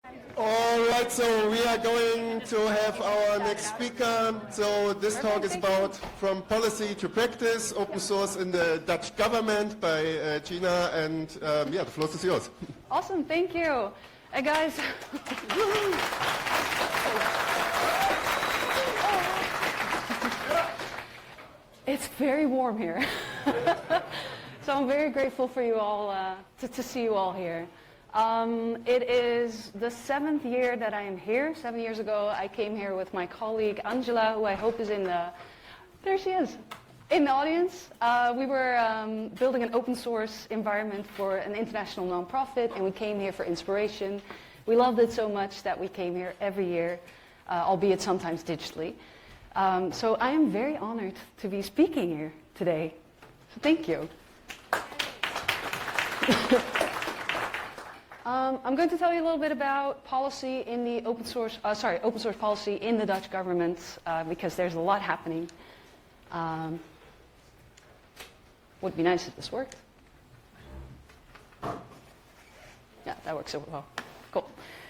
All right, so we are going to have our next speaker. So this talk is about From Policy to Practice, Open Source in the Dutch Government by Gina, and yeah, the floor is yours. Awesome, thank you. Hey guys. It's very warm here. So I'm very grateful for you all, to see you all here. It is the 7th year that I am here. 7 years ago, I came here with my colleague Angela, who I hope is in the, there she is, in the audience. We were building an open source environment for an international nonprofit, and we came here for inspiration. We loved it so much that we came here every year, albeit sometimes digitally. So I am very honored to be speaking here today. So thank you. I'm going to tell you a little bit about policy in the open source policy in the Dutch government, because there's a lot happening. Would be nice if this worked. Yeah, that works so well. Cool.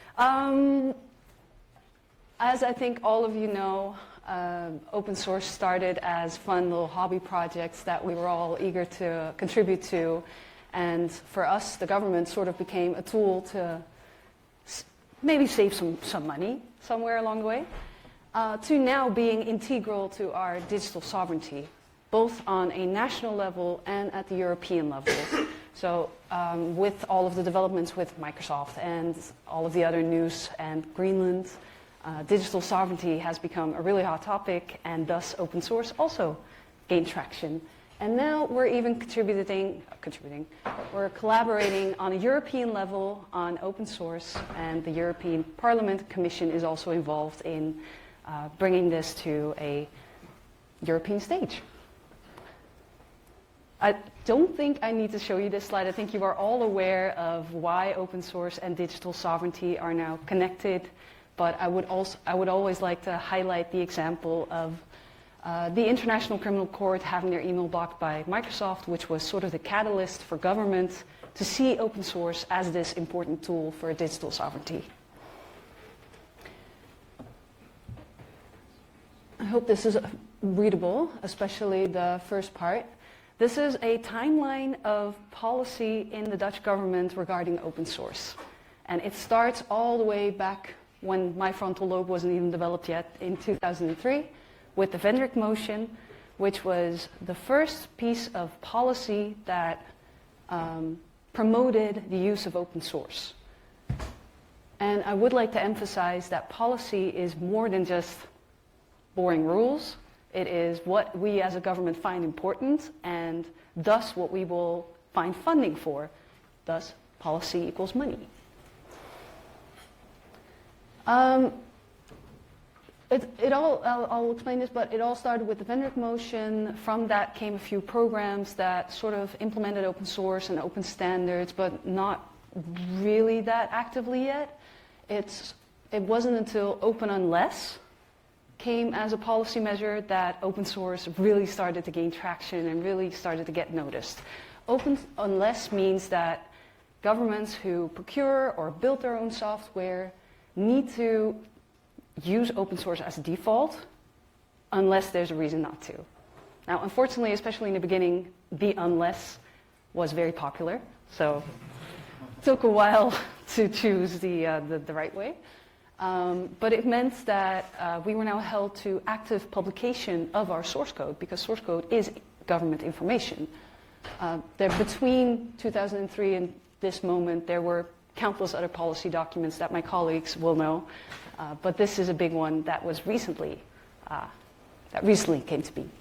As I think all of you know, open source started as fun little hobby projects that we were all eager to contribute to. And for us, the government sort of became a tool to maybe save some money somewhere along the way, to now being integral to our digital sovereignty, both on a national level and at the European level. So with all of the developments with Microsoft and all of the other news and Greenland, digital sovereignty has become a really hot topic, and thus open source also gained traction. And now we're even we're collaborating on a European level on open source, and the European Parliament Commission is also involved in bringing this to a European stage. I don't think I need to show you this slide. I think you are all aware of why open source and digital sovereignty are now connected, but I would always like to highlight the example of the International Criminal Court having their email blocked by Microsoft, which was sort of the catalyst for government to see open source as this important tool for digital sovereignty. I hope this is readable, especially the first part. This is a timeline of policy in the Dutch government regarding open source. And it starts all the way back when my frontal lobe wasn't even developed yet in 2003. With the Vendrick motion, which was the first piece of policy that promoted the use of open source. And I would like to emphasize that policy is more than just boring rules. It is what we as a government find important, and thus what we will find funding for. Thus, policy equals money. I'll explain this, but it all started with the Vendrick motion. From that came a few programs that sort of implemented open source and open standards, but not really that actively yet. It wasn't until Open Unless came as a policy measure that open source really started to gain traction and really started to get noticed. Open Unless means that governments who procure or build their own software need to use open source as a default unless there's a reason not to. Now, unfortunately, especially in the beginning, the unless was very popular, so it took a while to choose the right way. But it meant that we were now held to active publication of our source code, because source code is government information. Between 2003 and this moment, there were countless other policy documents that my colleagues will know. But this is a big one that was recently came to be.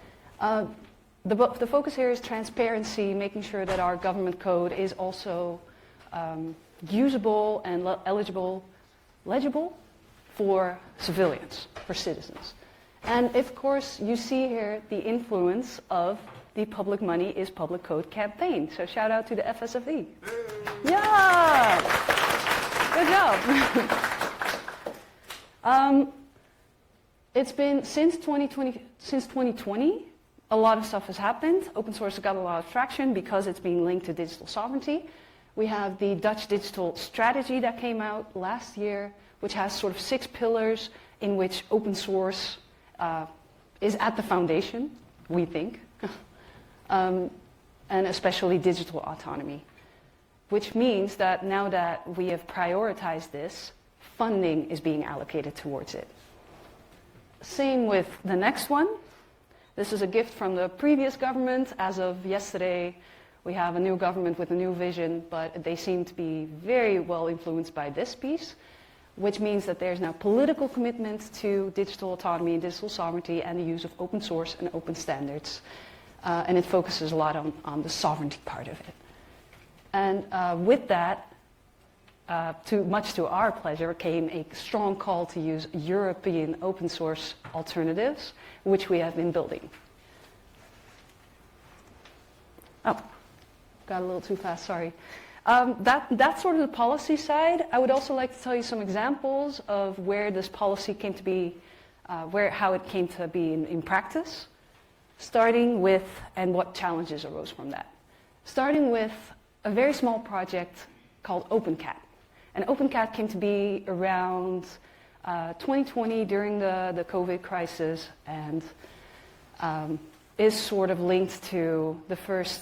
The focus here is transparency, making sure that our government code is also usable and legible for civilians, for citizens. And of course, you see here the influence of the Public Money is Public Code campaign. So shout out to the FSFE. Yeah! Good job. It's been since 2020, a lot of stuff has happened. Open source has got a lot of traction because it's being linked to digital sovereignty. We have the Dutch digital strategy that came out last year, which has sort of 6 pillars in which open source is at the foundation, we think, and especially digital autonomy, which means that now that we have prioritized this, funding is being allocated towards it. Same with the next one. This is a gift from the previous government. As of yesterday, we have a new government with a new vision, but they seem to be very well influenced by this piece, which means that there's now political commitment to digital autonomy and digital sovereignty and the use of open source and open standards. And it focuses a lot on the sovereignty part of it. And with that, much to our pleasure, came a strong call to use European open source alternatives, which we have been building. Oh, got a little too fast, sorry. That's sort of the policy side. I would also like to tell you some examples of where this policy came to be, how it came to be in practice, starting with, and what challenges arose from that. Starting with a very small project called OpenCat. And OpenCat came to be around 2020 during the COVID crisis, and is sort of linked to the first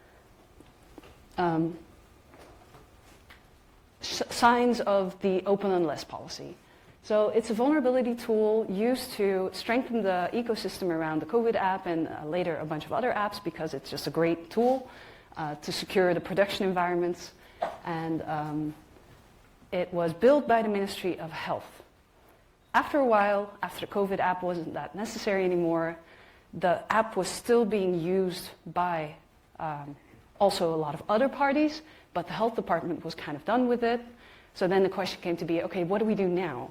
signs of the open unless policy. So it's a vulnerability tool used to strengthen the ecosystem around the COVID app and later a bunch of other apps, because it's just a great tool to secure the production environments. And it was built by the Ministry of Health. After a while, after the COVID app wasn't that necessary anymore, the app was still being used by also a lot of other parties, but the health department was kind of done with it. So then the question came to be, okay, what do we do now?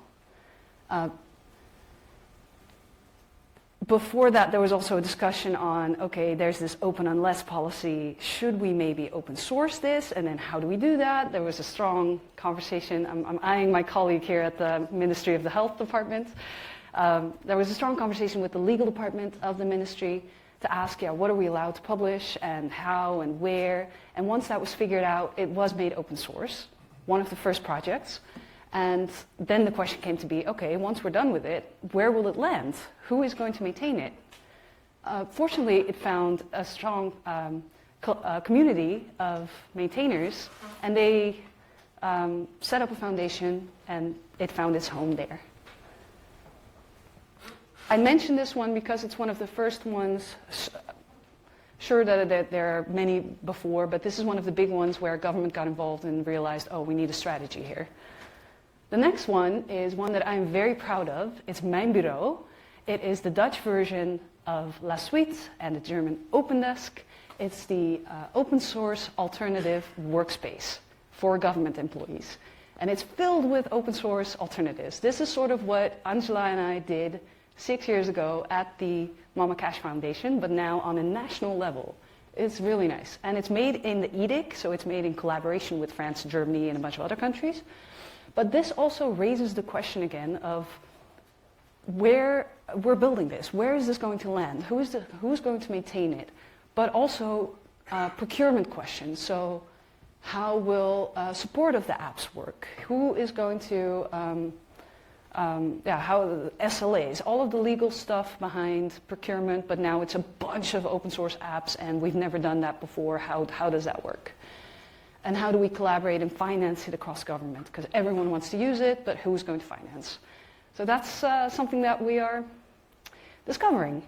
Before that, there was also a discussion on, okay, there's this open unless policy. Should we maybe open source this? And then how do we do that? There was a strong conversation. I'm eyeing my colleague here at the Ministry of the Health Department. There was a strong conversation with the legal department of the ministry to ask, what are we allowed to publish and how and where? And once that was figured out, it was made open source, one of the first projects. And then the question came to be, okay, once we're done with it, where will it land? Who is going to maintain it? Fortunately, it found a strong community of maintainers, and they set up a foundation, and it found its home there. I mentioned this one because it's one of the first ones. Sure that there are many before, but this is one of the big ones where government got involved and realized, oh, we need a strategy here. The next one is one that I'm very proud of. It's Mijn Bureau. It is the Dutch version of La Suite and the German OpenDesk. It's the open source alternative workspace for government employees. And it's filled with open source alternatives. This is sort of what Angela and I did 6 years ago at the Mama Cash Foundation, but now on a national level. It's really nice. And it's made in the EDIC, so it's made in collaboration with France, Germany, and a bunch of other countries. But this also raises the question again of where we're building this. Where is this going to land? Who's going to maintain it? But also procurement questions. So how will support of the apps work? Who is going to, how SLAs, all of the legal stuff behind procurement, but now it's a bunch of open source apps and we've never done that before. How does that work? And how do we collaborate and finance it across government? Because everyone wants to use it, but who's going to finance? So that's something that we are discovering.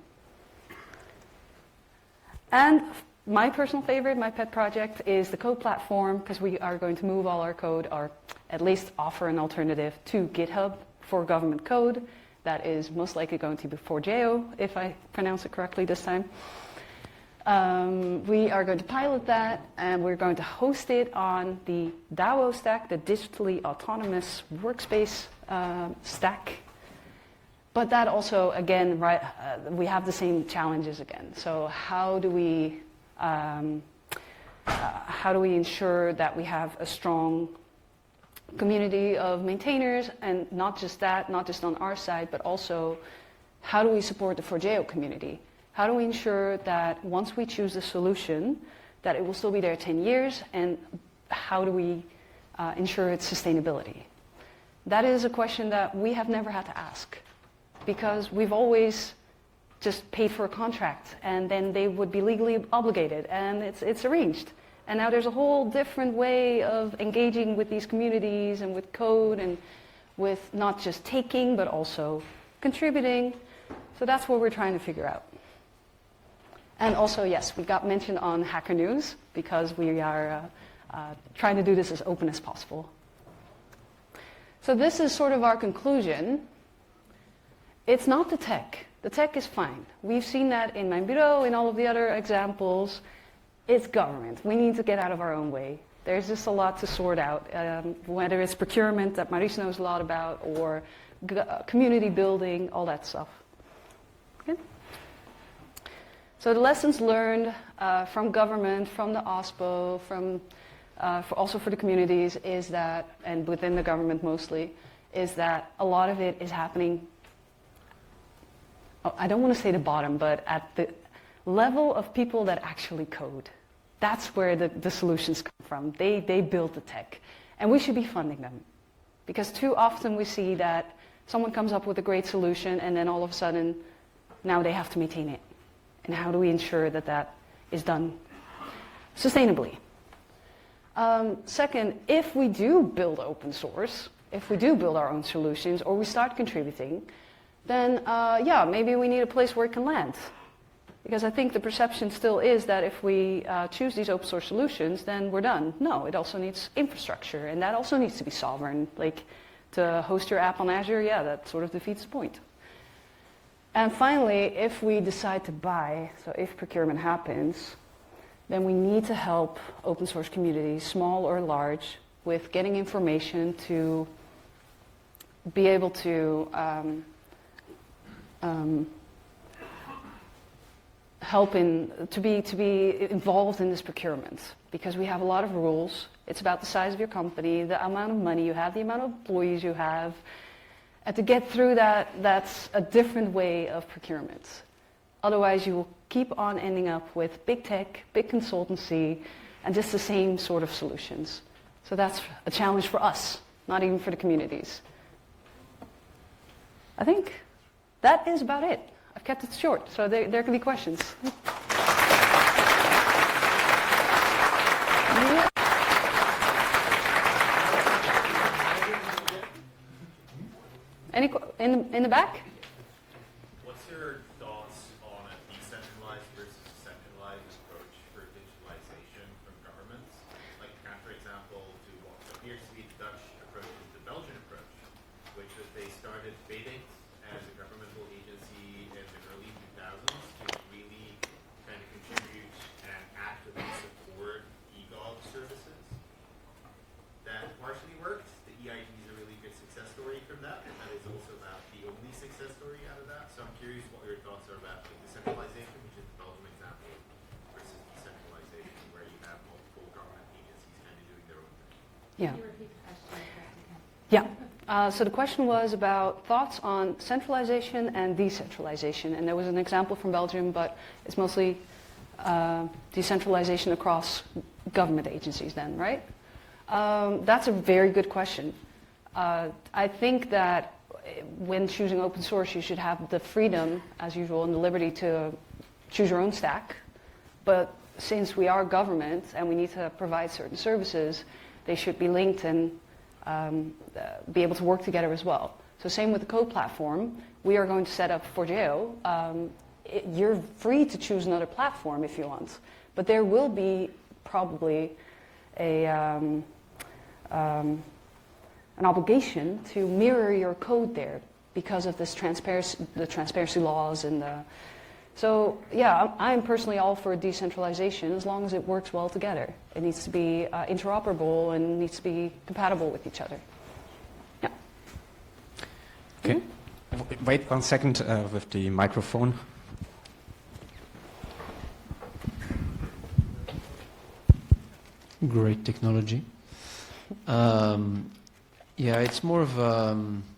And my personal favorite, my pet project, is the code platform, because we are going to move all our code, or at least offer an alternative to GitHub for government code. That is most likely going to be Forgeo, if I pronounce it correctly this time. We are going to pilot that, and we're going to host it on the DAO stack, the Digitally Autonomous Workspace stack. But that also, again, we have the same challenges again. So how do we ensure that we have a strong community of maintainers, and not just that, not just on our side, but also how do we support the Forgeo community? How do we ensure that once we choose a solution, that it will still be there 10 years, and how do we ensure its sustainability? That is a question that we have never had to ask, because we've always just paid for a contract and then they would be legally obligated and it's arranged. And now there's a whole different way of engaging with these communities and with code and with not just taking but also contributing. So that's what we're trying to figure out. And also, yes, we got mentioned on Hacker News because we are trying to do this as open as possible. So this is sort of our conclusion. It's not the tech. The tech is fine. We've seen that in Mijn Bureau, in all of the other examples. It's government. We need to get out of our own way. There's just a lot to sort out, whether it's procurement that Maurice knows a lot about, or community building, all that stuff. Okay? So the lessons learned from government, from the OSPO, also for the communities is that, and within the government mostly, is that a lot of it is happening, I don't want to say the bottom, but at the level of people that actually code. That's where the solutions come from. They build the tech. And we should be funding them. Because too often we see that someone comes up with a great solution and then all of a sudden, now they have to maintain it. And how do we ensure that that is done sustainably? Second, if we do build open source, if we do build our own solutions, or we start contributing, then yeah, maybe we need a place where it can land. Because I think the perception still is that if we choose these open source solutions, then we're done. No, it also needs infrastructure, and that also needs to be sovereign. Like, to host your app on Azure, yeah, that sort of defeats the point. And finally, if we decide to buy, so if procurement happens, then we need to help open source communities, small or large, with getting information to be able to help to be involved in this procurement, because we have a lot of rules. It's about the size of your company, the amount of money you have, the amount of employees you have. And to get through that, that's a different way of procurement. Otherwise, you will keep on ending up with big tech, big consultancy, and just the same sort of solutions. So that's a challenge for us, not even for the communities. I think that is about it. I've kept it short, so there can be questions. Any in the back? What's your thoughts on a decentralized versus centralized approach for digitalization from governments? Like, for example, to what appears to be the Dutch approach is the Belgian approach, which was they started BEDICT as a governmental agency in the early 2000s to really kind of contribute and actively support e-gov services. That partially worked. The EID is a really good success story from that, and that is also not the only success story out of that. So I'm curious what your thoughts are about like decentralization, which is the Belgium example, versus decentralization, where you have multiple government agencies kind of doing their own thing. Yeah. Can you repeat the question? Yeah. So the question was about thoughts on centralization and decentralization. And there was an example from Belgium, but it's mostly decentralization across government agencies then, right? That's a very good question. I think that when choosing open source, you should have the freedom, as usual, and the liberty to choose your own stack. But since we are government and we need to provide certain services, they should be linked and be able to work together as well. So same with the code platform. We are going to set up Forgeo. You're free to choose another platform if you want, but there will be probably an obligation to mirror your code there because of this the transparency laws and the. So yeah, I'm personally all for decentralization as long as it works well together. It needs to be interoperable and needs to be compatible with each other. Yeah. Okay. Wait 1 second with the microphone. Great technology. Yeah, it's more of a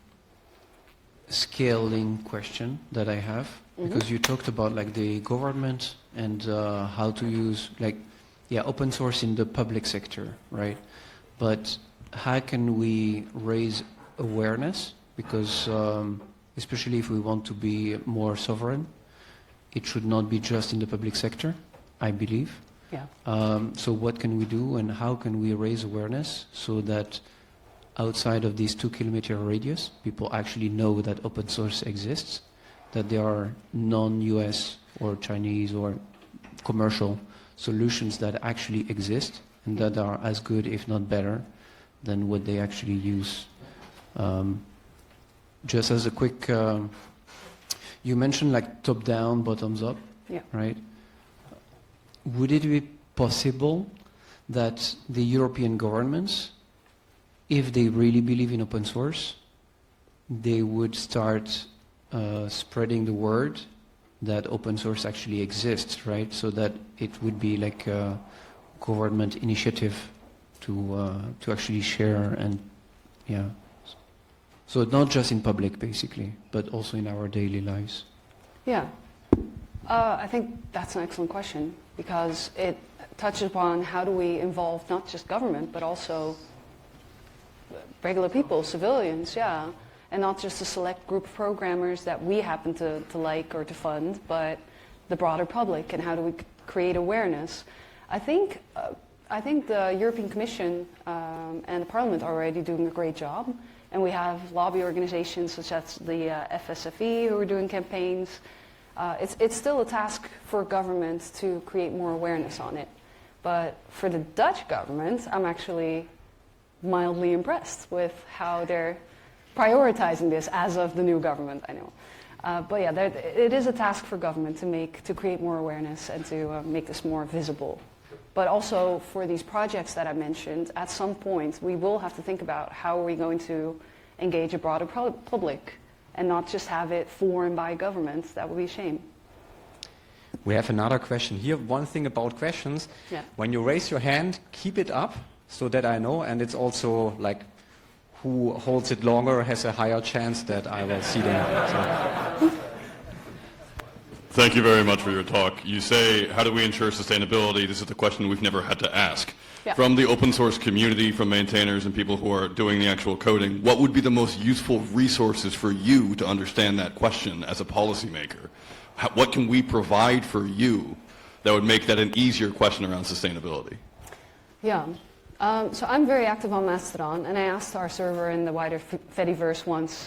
scaling question that I have, because you talked about like the government and how to use, like yeah, open source in the public sector, right? But how can we raise awareness? Because especially if we want to be more sovereign, it should not be just in the public sector, I believe. Yeah. So what can we do and how can we raise awareness so that outside of this 2-kilometer radius, people actually know that open source exists, that there are non-US or Chinese or commercial solutions that actually exist and that are as good, if not better, than what they actually use. Just as a quick, you mentioned like top-down, bottoms-up, Yeah. right? Would it be possible that the European governments, if they really believe in open source, they would start spreading the word that open source actually exists, right? So that it would be like a government initiative to actually share and, yeah. So not just in public, basically, but also in our daily lives. Yeah. I think that's an excellent question because it touches upon how do we involve not just government but also regular people, civilians, yeah, and not just a select group of programmers that we happen to like or to fund, but the broader public, and how do we create awareness. I think the European Commission and the Parliament are already doing a great job, and we have lobby organizations such as the FSFE who are doing campaigns. It's still a task for government to create more awareness on it. But for the Dutch government, I'm actually mildly impressed with how they're prioritizing this as of the new government, I know. But yeah, it is a task for government to create more awareness and to make this more visible. But also for these projects that I mentioned, at some point we will have to think about how are we going to engage a broader public and not just have it formed by government. That would be a shame. We have another question here. One thing about questions, Yeah. when you raise your hand, keep it up so that I know, and it's also like who holds it longer has a higher chance that I will see them. So. Thank you very much for your talk. You say, how do we ensure sustainability? This is the question we've never had to ask. Yeah. From the open source community, from maintainers and people who are doing the actual coding, what would be the most useful resources for you to understand that question as a policymaker? What can we provide for you that would make that an easier question around sustainability? Yeah. So I'm very active on Mastodon, and I asked our server in the wider Fediverse once,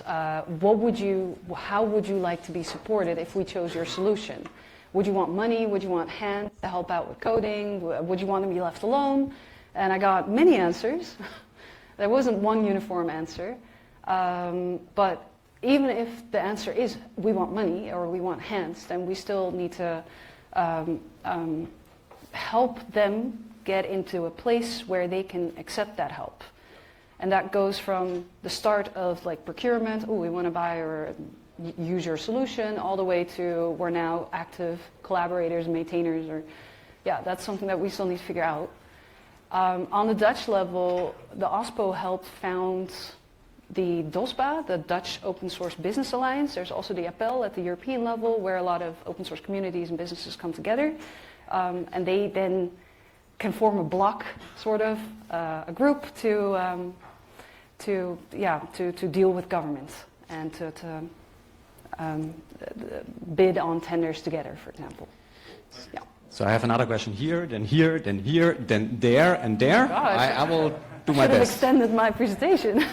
how would you like to be supported if we chose your solution? Would you want money? Would you want hands to help out with coding? Would you want to be left alone? And I got many answers. There wasn't one uniform answer. But even if the answer is we want money or we want hands, then we still need to help them get into a place where they can accept that help. And that goes from the start of like procurement, we want to buy or use your solution, all the way to we're now active collaborators, maintainers, or yeah, that's something that we still need to figure out. On the Dutch level, the OSPO helped found the DOSBA, the Dutch Open Source Business Alliance. There's also the APPEL at the European level, where a lot of open source communities and businesses come together. And they then can form a block, sort of, a group to deal with governments and to bid on tenders together, for example. Yeah. So I have another question here, then here, then here, then there, and there. Gosh. I will do my Should have best. extended my presentation.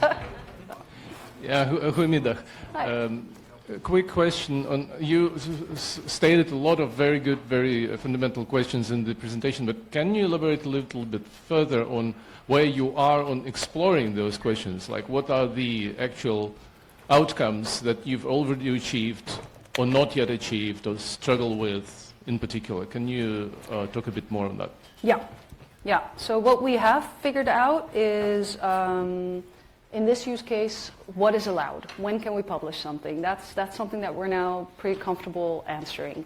Ja, goedemiddag. Hi. A quick question. You stated a lot of very good, very fundamental questions in the presentation, but can you elaborate a little bit further on where you are on exploring those questions? Like, what are the actual outcomes that you've already achieved or not yet achieved or struggle with in particular? Can you talk a bit more on that? Yeah. So what we have figured out is, in this use case, what is allowed? When can we publish something? That's something that we're now pretty comfortable answering.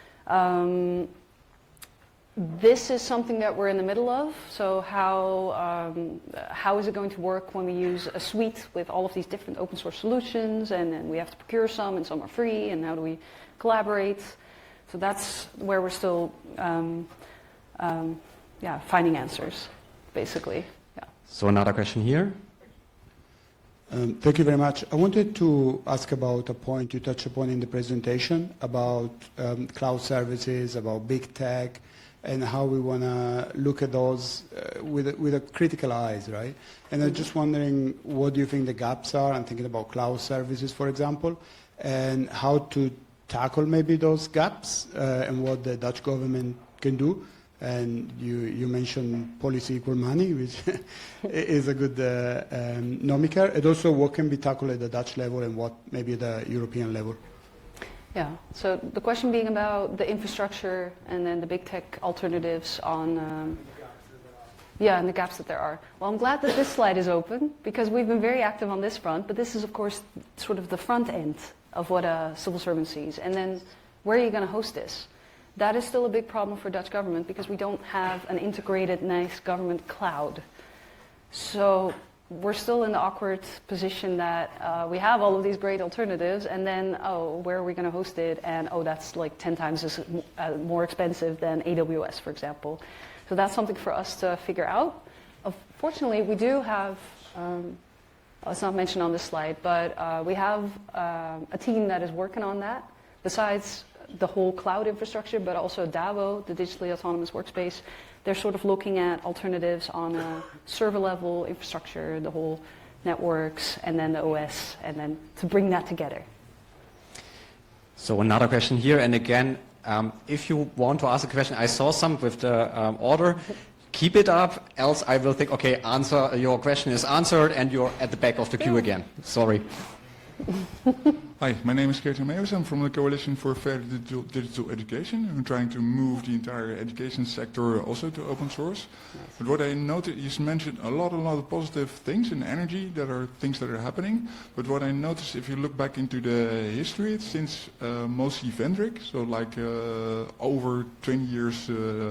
This is something that we're in the middle of. So how is it going to work when we use a suite with all of these different open source solutions, and then we have to procure some, and some are free, and how do we collaborate? So that's where we're still finding answers, basically. Yeah. So another question here. Thank you very much. I wanted to ask about a point you touched upon in the presentation about cloud services, about big tech, and how we want to look at those with a critical eyes, right? And I'm just wondering, what do you think the gaps are? I'm thinking about cloud services, for example, and how to tackle maybe those gaps and what the Dutch government can do. And you mentioned policy equal money, which is a good nomiker. And also what can be tackled at the Dutch level and what maybe the European level. Yeah, so the question being about the infrastructure and then the big tech alternatives on, and the gaps that there are. Well, I'm glad that this slide is open because we've been very active on this front, but this is of course sort of the front end of what a civil servant sees. And then where are you going to host this? That is still a big problem for Dutch government because we don't have an integrated, nice government cloud. So we're still in the awkward position that we have all of these great alternatives and then, where are we going to host it? And, that's like 10 times more expensive than AWS, for example. So that's something for us to figure out. Fortunately, we do have, it's not mentioned on this slide, but we have a team that is working on that. Besides the whole cloud infrastructure, but also DAWO, the Digitally Autonomous Workspace, they're sort of looking at alternatives on a server level infrastructure, the whole networks, and then the OS, and then to bring that together. So another question here, and again, if you want to ask a question, I saw some with the order. Keep it up, else I will think, okay, your question is answered, and you're at the back of the queue again. Sorry. Hi, my name is Keertjan Meeuwis. I'm from the Coalition for Fair Digital Education. I'm trying to move the entire education sector also to open source. But what I noticed, you mentioned a lot of positive things in energy that are things that are happening. But what I noticed, if you look back into the history, since mostly Vendrick, so like over 20 years,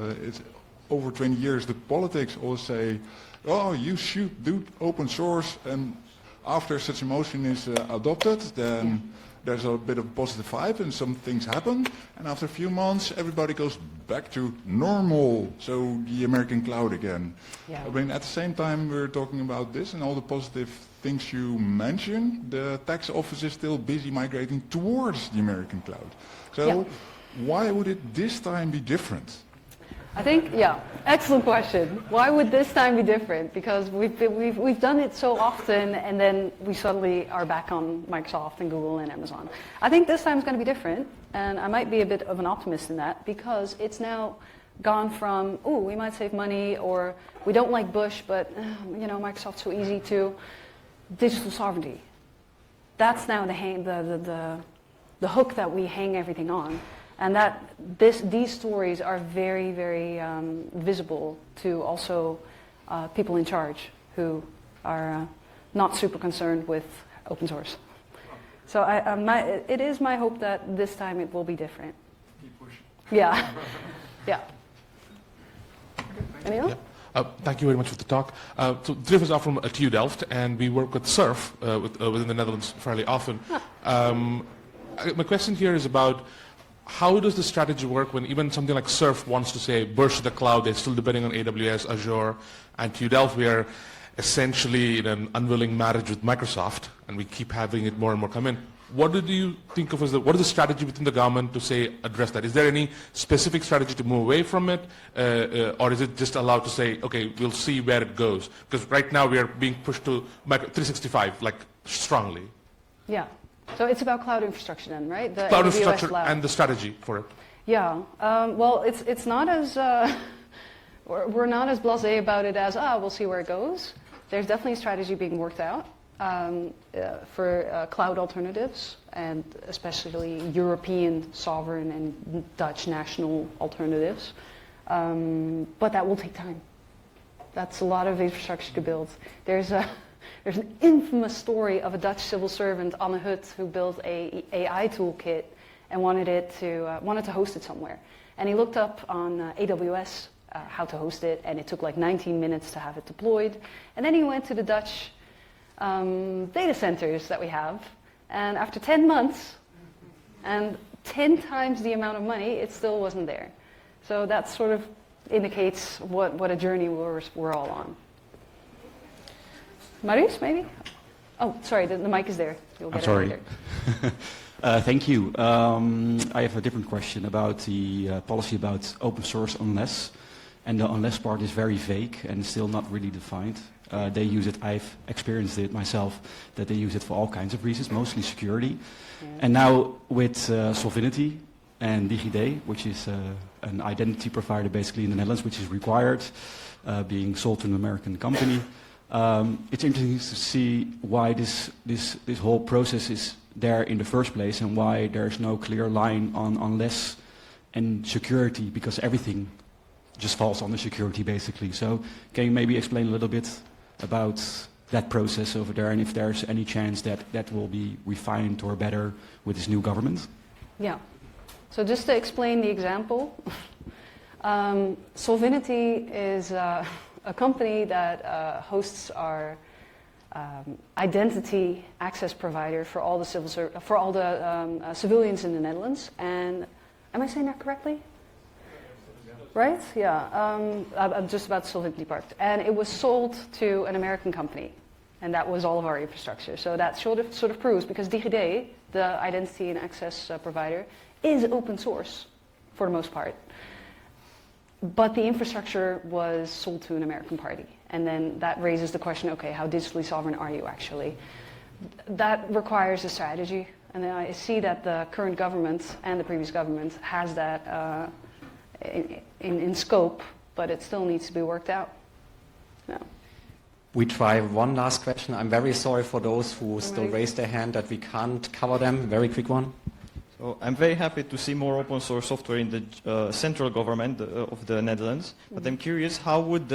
the politics always say, oh, you should do open source, and after such a motion is adopted, then there's a bit of positive vibe and some things happen. And after a few months, everybody goes back to normal, so the American cloud again. Yeah. I mean, at the same time we're talking about this and all the positive things you mentioned, the tax office is still busy migrating towards the American cloud. So why would it this time be different? I think, excellent question. Why would this time be different? Because we've done it so often, and then we suddenly are back on Microsoft and Google and Amazon. I think this time is going to be different, and I might be a bit of an optimist in that, because it's now gone from, we might save money, or we don't like Bush, but Microsoft's so easy to digital sovereignty. That's now the hook that we hang everything on. And these stories are very, very visible to also people in charge who are not super concerned with open source. So it is my hope that this time it will be different. Keep pushing. Yeah. Anyone? Yeah. Thank you very much for the talk. So three of us are from TU Delft, and we work with SURF within the Netherlands fairly often. My question here is about how does the strategy work when even something like SURF wants to say burst to the cloud? They're still depending on AWS, Azure, and TU Delft we are essentially in an unwilling marriage with Microsoft, and we keep having it more and more come in. What do you think of what is the strategy within the government to say address that? Is there any specific strategy to move away from it, or is it just allowed to say, okay, we'll see where it goes? Because right now we are being pushed to 365 like strongly. Yeah. So it's about cloud infrastructure then, right? The cloud AWS infrastructure lab. and the strategy for it. Yeah. Well, it's not as we're not as blasé about it as we'll see where it goes. There's definitely a strategy being worked out for cloud alternatives, and especially European sovereign and Dutch national alternatives. But that will take time. That's a lot of infrastructure to build. There's an infamous story of a Dutch civil servant, Anne Hut, who built a AI toolkit and wanted to host it somewhere. And he looked up on AWS how to host it, and it took like 19 minutes to have it deployed. And then he went to the Dutch data centers that we have, and after 10 months and 10 times the amount of money, it still wasn't there. So that's sort of indicates what a journey we're all on. Marius, maybe? Oh, sorry, the mic is there. You'll get it sorry. later. Thank you. I have a different question about the policy about open source unless, and the unless part is very vague and still not really defined. They use it, I've experienced it myself, that they use it for all kinds of reasons, mostly security. Yeah. And now with Solvinity and DigiD, which is an identity provider basically in the Netherlands, which is required, being sold to an American company. It's interesting to see why this whole process is there in the first place and why there's no clear line on unless and security, because everything just falls under security basically. So can you maybe explain a little bit about that process over there and if there's any chance that that will be refined or better with this new government? Yeah. So just to explain the example, Solvinity is a company that hosts our identity access provider for all the civilians in the Netherlands. And am I saying that correctly? Right? Yeah. I'm just about the Solvinity part. And it was sold to an American company, and that was all of our infrastructure. So that sort of proves, because DigiD, the identity and access provider, is open source for the most part. But the infrastructure was sold to an American party. And then that raises the question, okay, how digitally sovereign are you actually? That requires a strategy. And I see that the current government and the previous government has that in scope, but it still needs to be worked out. No. We try one last question. I'm very sorry for those who still raise their hand that we can't cover them. Very quick one. So I'm very happy to see more open source software in the central government of the Netherlands. But I'm curious, how would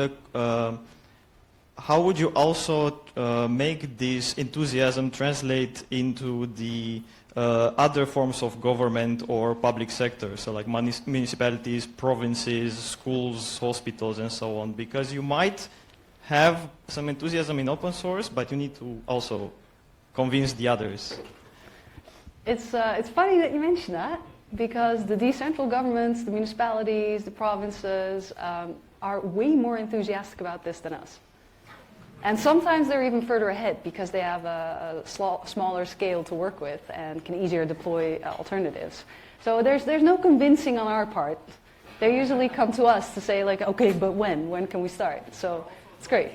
you also make this enthusiasm translate into the other forms of government or public sector, so like municipalities, provinces, schools, hospitals, and so on? Because you might have some enthusiasm in open source, but you need to also convince the others. It's funny that you mention that, because the decentral governments, the municipalities, the provinces are way more enthusiastic about this than us. And sometimes they're even further ahead because they have a smaller scale to work with and can easier deploy alternatives. So there's no convincing on our part. They usually come to us to say, like, okay, but when? When can we start? So it's great.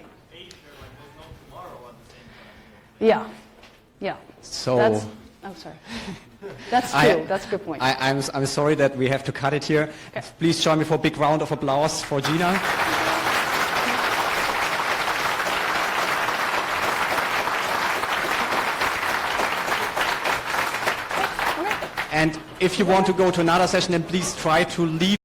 Yeah. Yeah. So that's, oh, sorry. That's true. That's a good point. I'm sorry that we have to cut it here. Okay. Please join me for a big round of applause for Gina. And if you want to go to another session, then please try to leave.